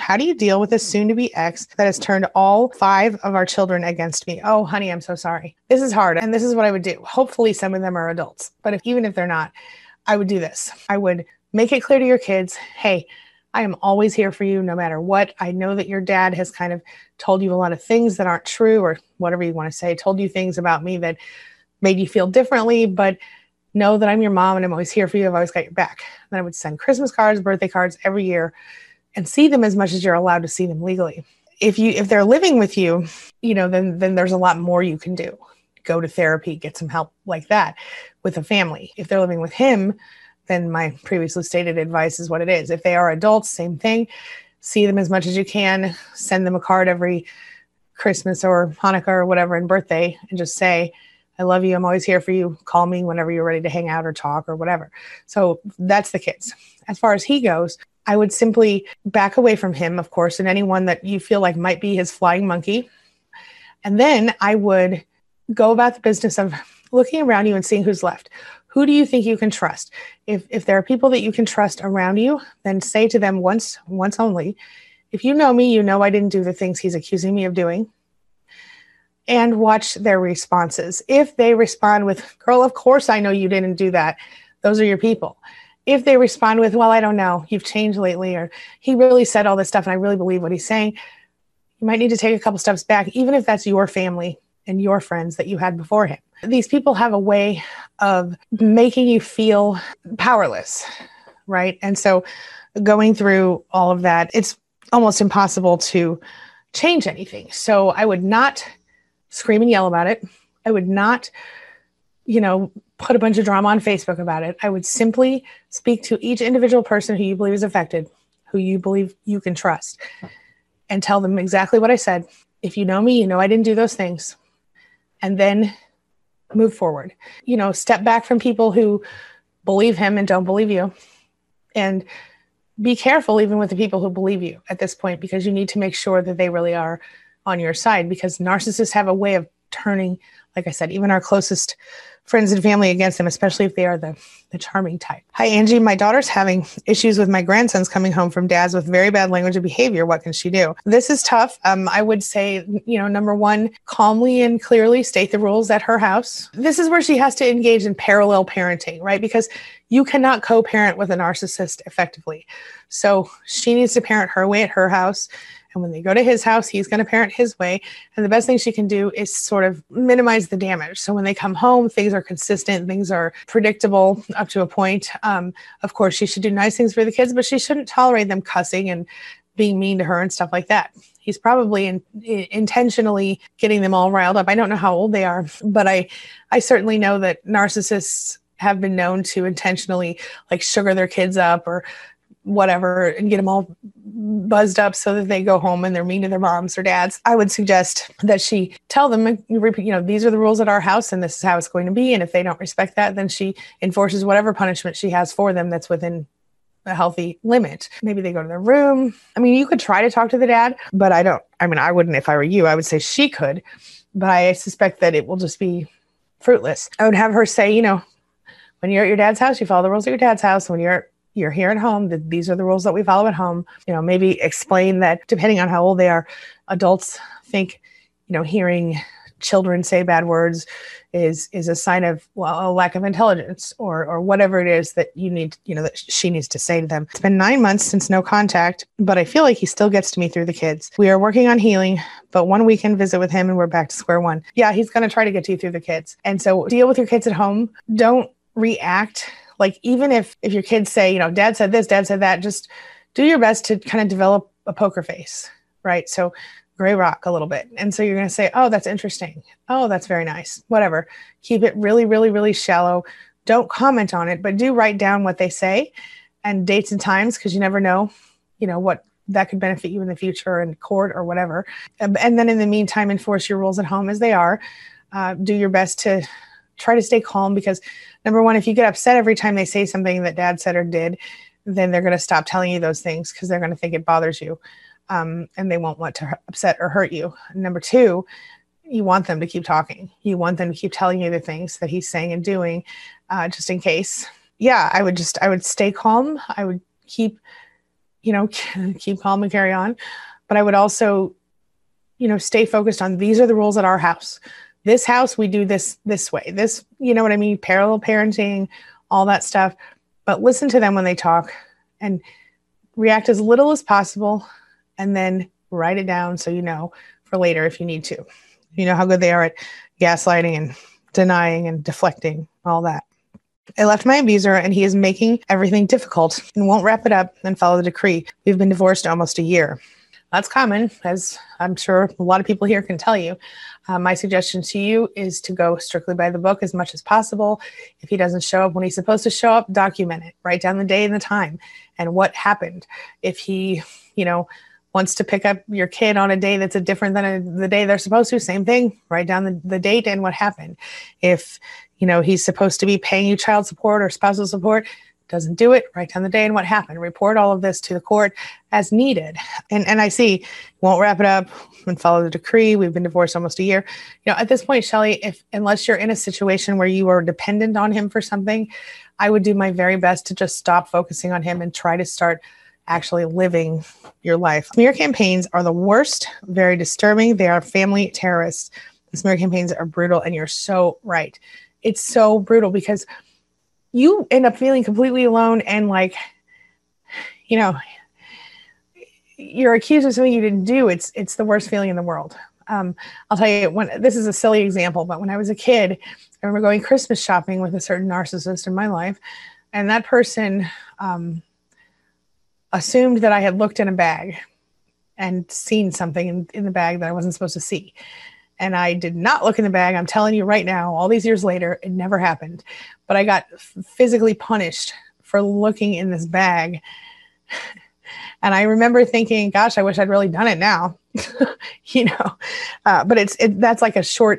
How do you deal with a soon-to-be ex that has turned all 5 of our children against me? Oh, honey, I'm so sorry. This is hard. And this is what I would do. Hopefully some of them are adults. But even if they're not, I would do this. I would make it clear to your kids, hey, I am always here for you no matter what. I know that your dad has kind of told you a lot of things that aren't true, or whatever you want to say, told you things about me that made you feel differently, but know that I'm your mom and I'm always here for you. I've always got your back. Then I would send Christmas cards, birthday cards every year and see them as much as you're allowed to see them legally. If they're living with you, then there's a lot more you can do. Go to therapy, get some help like that with a family. If they're living with him, then my previously stated advice is what it is. If they are adults, same thing. See them as much as you can. Send them a card every Christmas or Hanukkah or whatever and birthday, and just say, I love you. I'm always here for you. Call me whenever you're ready to hang out or talk or whatever. So that's the kids. As far as he goes, I would simply back away from him, of course, and anyone that you feel like might be his flying monkey. And then I would go about the business of looking around you and seeing who's left. Who do you think you can trust? If there are people that you can trust around you, then say to them once only, if you know me, you know I didn't do the things he's accusing me of doing. And watch their responses. If they respond with, girl, of course I know you didn't do that. Those are your people. If they respond with, well, I don't know, you've changed lately, or he really said all this stuff and I really believe what he's saying, you might need to take a couple steps back, even if that's your family and your friends that you had before him. These people have a way of making you feel powerless, right? And so going through all of that, it's almost impossible to change anything. So I would not scream and yell about it. I would not, put a bunch of drama on Facebook about it. I would simply speak to each individual person who you believe is affected, who you believe you can trust, and tell them exactly what I said. If you know me, you know I didn't do those things. And then move forward. Step back from people who believe him and don't believe you. And be careful even with the people who believe you at this point, because you need to make sure that they really are on your side, because narcissists have a way of turning, like I said, even our closest friends and family against them, especially if they are the charming type. Hi, Angie. My daughter's having issues with my grandsons coming home from dads with very bad language and behavior. What can she do? This is tough. I would say, number one, calmly and clearly state the rules at her house. This is where she has to engage in parallel parenting, right? Because you cannot co-parent with a narcissist effectively. So she needs to parent her way at her house. And when they go to his house, he's going to parent his way. And the best thing she can do is sort of minimize the damage. So when they come home, things are consistent, things are predictable up to a point. Of course, she should do nice things for the kids, but she shouldn't tolerate them cussing and being mean to her and stuff like that. He's probably intentionally getting them all riled up. I don't know how old they are, but I certainly know that narcissists have been known to intentionally like sugar their kids up or whatever and get them all buzzed up so that they go home and they're mean to their moms or dads. I would suggest that she tell them, these are the rules at our house and this is how it's going to be. And if they don't respect that, then she enforces whatever punishment she has for them that's within a healthy limit. Maybe they go to their room. You could try to talk to the dad, but I wouldn't if I were you. I would say she could, but I suspect that it will just be fruitless. I would have her say, when you're at your dad's house, you follow the rules at your dad's house. When you're here at home, these are the rules that we follow at home. Maybe explain that depending on how old they are, adults think, hearing children say bad words is a sign of a lack of intelligence or whatever it is that you need, that she needs to say to them. It's been 9 months since no contact, but I feel like he still gets to me through the kids. We are working on healing, but one weekend visit with him and we're back to square one. Yeah, he's going to try to get to you through the kids. And so deal with your kids at home. Don't react. Like, even if your kids say, dad said this, dad said that, just do your best to kind of develop a poker face, right? So gray rock a little bit. And so you're going to say, oh, that's interesting. Oh, that's very nice. Whatever. Keep it really, really, really shallow. Don't comment on it, but do write down what they say and dates and times, because you never know, what that could benefit you in the future in court or whatever. And then in the meantime, enforce your rules at home as they are. Do your best to try to stay calm, because number one, if you get upset every time they say something that dad said or did, then they're going to stop telling you those things because they're going to think it bothers you. And they won't want to upset or hurt you. Number two, you want them to keep talking. You want them to keep telling you the things that he's saying and doing, just in case. Yeah, I would stay calm. I would keep, keep calm and carry on. But I would also, stay focused on, these are the rules at our house. This house, we do this way. This, you know what I mean? Parallel parenting, all that stuff. But listen to them when they talk and react as little as possible, and then write it down so you know for later if you need to. You know how good they are at gaslighting and denying and deflecting, all that. I left my abuser and he is making everything difficult and won't wrap it up and follow the decree. We've been divorced almost a year. That's common, as I'm sure a lot of people here can tell you. My suggestion to you is to go strictly by the book as much as possible. If he doesn't show up when he's supposed to show up, document it. Write down the day and the time and what happened. If he, wants to pick up your kid on a day that's different than the day they're supposed to, same thing. Write down the date and what happened. If, he's supposed to be paying you child support or spousal support, doesn't do it, write down the day and what happened. Report all of this to the court as needed. And I see, won't wrap it up and follow the decree. We've been divorced almost a year. At this point, Shelly, unless you're in a situation where you are dependent on him for something, I would do my very best to just stop focusing on him and try to start actually living your life. Smear campaigns are the worst, very disturbing. They are family terrorists. The smear campaigns are brutal, and you're so right. It's so brutal because you end up feeling completely alone and you're accused of something you didn't do. It's the worst feeling in the world. I'll tell you, this is a silly example, but when I was a kid, I remember going Christmas shopping with a certain narcissist in my life, and that person assumed that I had looked in a bag and seen something in the bag that I wasn't supposed to see. And I did not look in the bag. I'm telling you right now, all these years later, it never happened. But I got physically punished for looking in this bag. And I remember thinking, gosh, I wish I'd really done it now. But that's like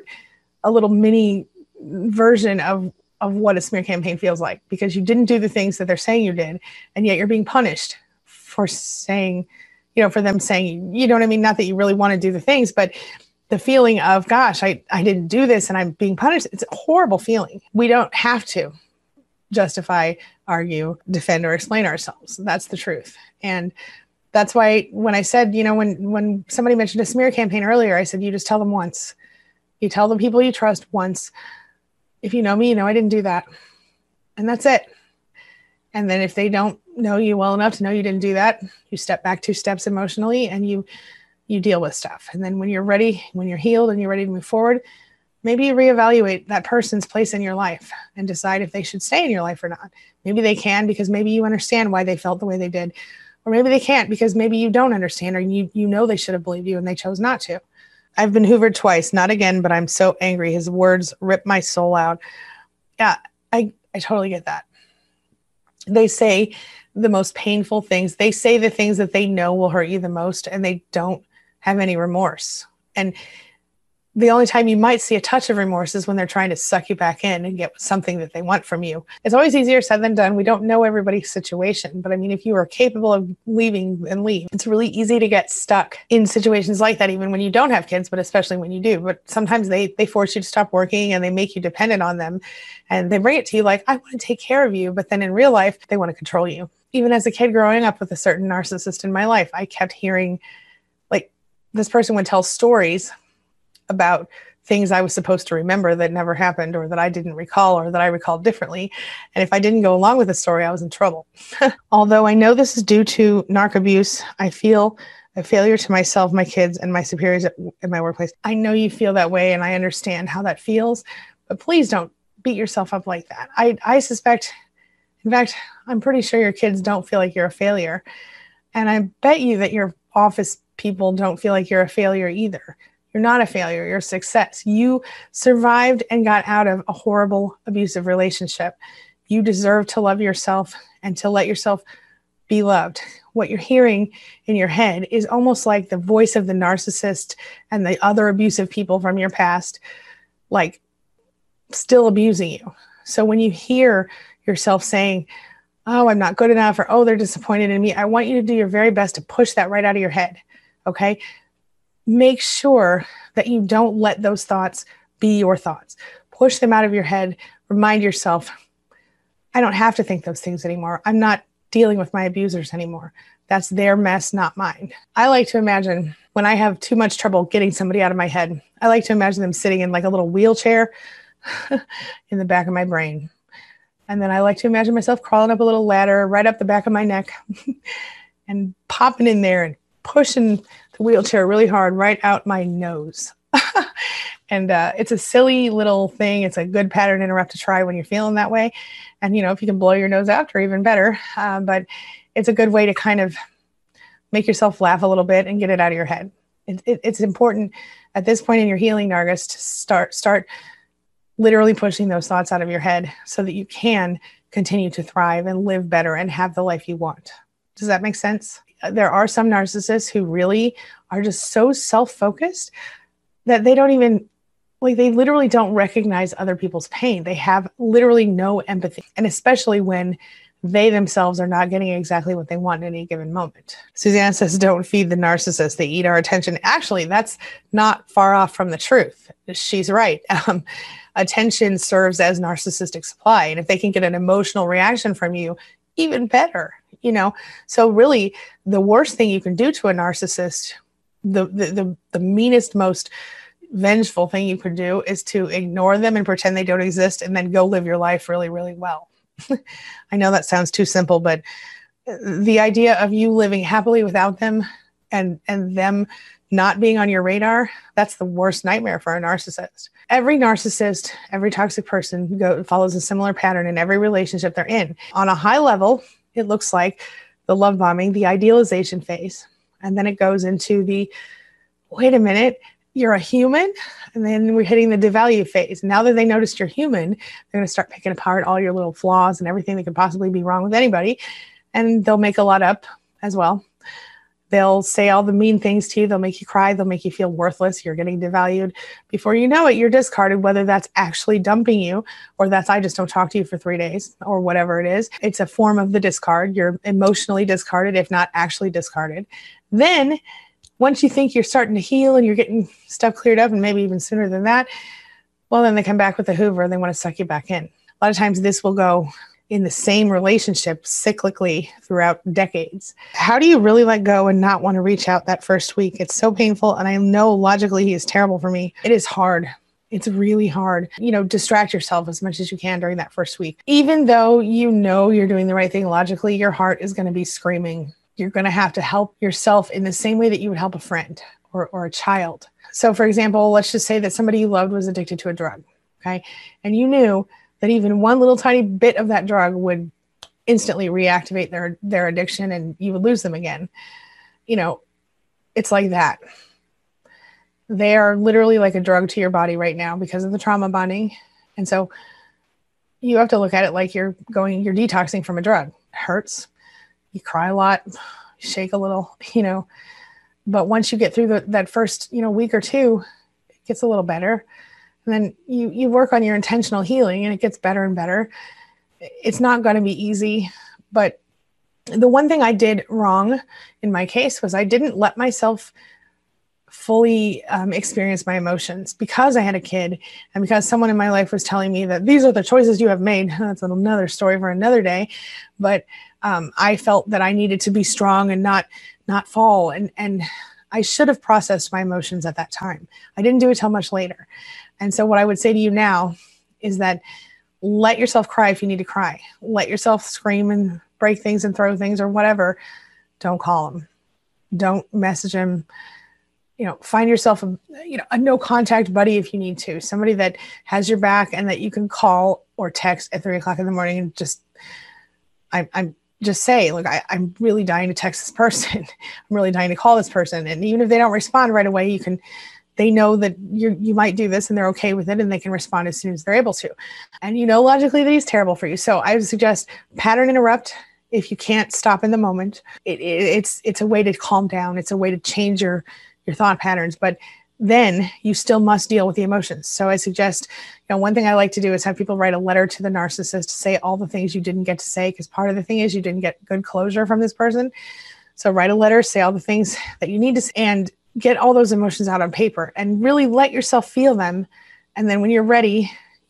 a little mini version of what a smear campaign feels like, because you didn't do the things that they're saying you did, and yet you're being punished for saying, for them saying, you know what I mean? Not that you really want to do the things, but the feeling of, gosh, I didn't do this and I'm being punished. It's a horrible feeling. We don't have to justify, argue, defend, or explain ourselves. That's the truth. And that's why when I said, when somebody mentioned a smear campaign earlier, I said, you just tell them once. You tell the people you trust once. If you know me, I didn't do that. And that's it. And then if they don't know you well enough to know you didn't do that, you step back 2 steps emotionally and you deal with stuff. And then when you're ready, when you're healed and you're ready to move forward, maybe you reevaluate that person's place in your life and decide if they should stay in your life or not. Maybe they can, because maybe you understand why they felt the way they did. Or maybe they can't, because maybe you don't understand, or you know they should have believed you and they chose not to. I've been hoovered twice, not again, but I'm so angry. His words rip my soul out. Yeah, I totally get that. They say the most painful things. They say the things that they know will hurt you the most, and they don't have any remorse. And the only time you might see a touch of remorse is when they're trying to suck you back in and get something that they want from you. It's always easier said than done. We don't know everybody's situation, but I mean, if you are capable of leaving, then leave. It's really easy to get stuck in situations like that, even when you don't have kids, but especially when you do. But sometimes they force you to stop working and they make you dependent on them, and they bring it to you like, I want to take care of you. But then in real life, they want to control you. Even as a kid growing up with a certain narcissist in my life, I kept hearing, this person would tell stories about things I was supposed to remember that never happened, or that I didn't recall, or that I recalled differently. And if I didn't go along with the story, I was in trouble. Although I know this is due to narc abuse, I feel a failure to myself, my kids, and my superiors at my workplace. I know you feel that way, and I understand how that feels, but please don't beat yourself up like that. I suspect, in fact, I'm pretty sure your kids don't feel like you're a failure. And I bet you that your office people don't feel like you're a failure either. You're not a failure. You're a success. You survived and got out of a horrible, abusive relationship. You deserve to love yourself and to let yourself be loved. What you're hearing in your head is almost like the voice of the narcissist and the other abusive people from your past, still abusing you. So when you hear yourself saying, oh, I'm not good enough, or, oh, they're disappointed in me, I want you to do your very best to push that right out of your head. Okay? Make sure that you don't let those thoughts be your thoughts. Push them out of your head. Remind yourself, I don't have to think those things anymore. I'm not dealing with my abusers anymore. That's their mess, not mine. I like to imagine when I have too much trouble getting somebody out of my head, I like to imagine them sitting in like a little wheelchair in the back of my brain. And then I like to imagine myself crawling up a little ladder right up the back of my neck and popping in there and pushing the wheelchair really hard right out my nose. And it's a silly little thing. It's a good pattern interrupt to try when you're feeling that way. And, if you can blow your nose out, or even better. But it's a good way to kind of make yourself laugh a little bit and get it out of your head. It's important at this point in your healing, Nargis, to start literally pushing those thoughts out of your head so that you can continue to thrive and live better and have the life you want. Does that make sense? There are some narcissists who really are just so self-focused that they don't even, they literally don't recognize other people's pain. They have literally no empathy. And especially when they themselves are not getting exactly what they want in any given moment. Suzanne says, don't feed the narcissist. They eat our attention. Actually, that's not far off from the truth. She's right. Attention serves as narcissistic supply. And if they can get an emotional reaction from you, even better, So really, the worst thing you can do to a narcissist, the meanest, most vengeful thing you could do is to ignore them and pretend they don't exist and then go live your life really, really well. I know that sounds too simple, but the idea of you living happily without them and them not being on your radar, that's the worst nightmare for a narcissist. Every narcissist, every toxic person follows a similar pattern in every relationship they're in. On a high level, it looks like the love bombing, the idealization phase. And then it goes into the, wait a minute, you're a human? And then we're hitting the devalue phase. Now that they noticed you're human, they're going to start picking apart all your little flaws and everything that could possibly be wrong with anybody. And they'll make a lot up as well. They'll say all the mean things to you. They'll make you cry. They'll make you feel worthless. You're getting devalued. Before you know it, you're discarded, whether that's actually dumping you or that's I just don't talk to you for 3 days or whatever it is. It's a form of the discard. You're emotionally discarded, if not actually discarded. Then once you think you're starting to heal and you're getting stuff cleared up, and maybe even sooner than that, well, then they come back with a Hoover and they want to suck you back in. A lot of times this will go in the same relationship cyclically throughout decades. How do you really let go and not want to reach out that first week? It's so painful. And I know logically he is terrible for me. It is hard. It's really hard. Distract yourself as much as you can during that first week. Even though you're doing the right thing logically, your heart is going to be screaming. You're going to have to help yourself in the same way that you would help a friend or a child. So for example, let's just say that somebody you loved was addicted to a drug, okay? And you knew that even one little tiny bit of that drug would instantly reactivate their addiction and you would lose them again. It's like that. They are literally like a drug to your body right now because of the trauma bonding. And so you have to look at it like you're detoxing from a drug. It hurts. You cry a lot, you shake a little, but once you get through that first, week or two, it gets a little better. And then you work on your intentional healing and it gets better and better. It's not going to be easy, but the one thing I did wrong in my case was I didn't let myself fully experience my emotions because I had a kid and because someone in my life was telling me that these are the choices you have made. That's another story for another day. But I felt that I needed to be strong and not fall. And I should have processed my emotions at that time. I didn't do it till much later. And so what I would say to you now is that let yourself cry if you need to cry. Let yourself scream and break things and throw things or whatever. Don't call them. Don't message them. Find yourself a no contact buddy if you need to. Somebody that has your back and that you can call or text at 3:00 in the morning and I'm just say, look, I'm really dying to text this person. I'm really dying to call this person. And even if they don't respond right away, they know that you might do this and they're okay with it and they can respond as soon as they're able to. And logically that he's terrible for you. So I would suggest pattern interrupt if you can't stop in the moment. It's a way to calm down. It's a way to change your thought patterns, but then you still must deal with the emotions. So I suggest, one thing I like to do is have people write a letter to the narcissist to say all the things you didn't get to say, because part of the thing is you didn't get good closure from this person. So write a letter, say all the things that you need to say, and get all those emotions out on paper and really let yourself feel them. And then when you're ready,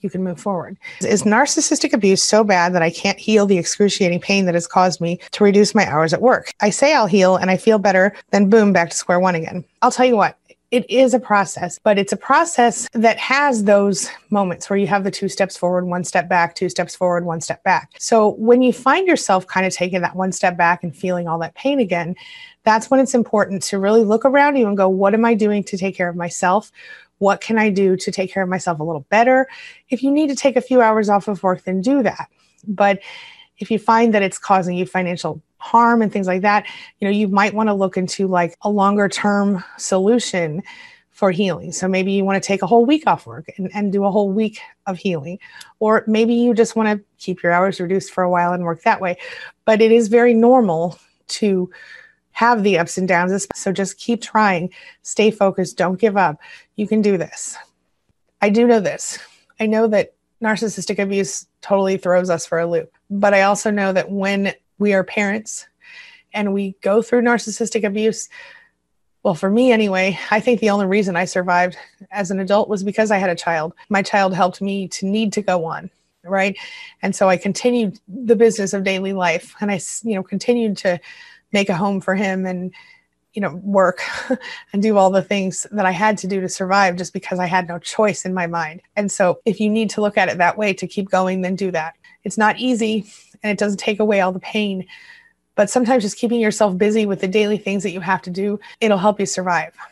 you can move forward. Is narcissistic abuse so bad that I can't heal the excruciating pain that has caused me to reduce my hours at work? I say I'll heal and I feel better, then boom, back to square one again. I'll tell you what. It is a process, but it's a process that has those moments where you have the 2 steps forward, 1 step back, 2 steps forward, 1 step back. So when you find yourself kind of taking that 1 step back and feeling all that pain again, that's when it's important to really look around you and go, what am I doing to take care of myself? What can I do to take care of myself a little better? If you need to take a few hours off of work, then do that. But if you find that it's causing you financial harm and things like that, you might want to look into like a longer term solution for healing. So maybe you want to take a whole week off work and do a whole week of healing. Or maybe you just want to keep your hours reduced for a while and work that way. But it is very normal to have the ups and downs. So just keep trying, stay focused, don't give up. You can do this. I do know this. I know that narcissistic abuse totally throws us for a loop. But I also know that when we are parents and we go through narcissistic abuse, well, for me anyway, I think the only reason I survived as an adult was because I had a child. My child helped me to need to go on, right? And so I continued the business of daily life, and I, continued to make a home for him and, work and do all the things that I had to do to survive just because I had no choice in my mind. And so if you need to look at it that way to keep going, then do that. It's not easy and it doesn't take away all the pain, but sometimes just keeping yourself busy with the daily things that you have to do, it'll help you survive.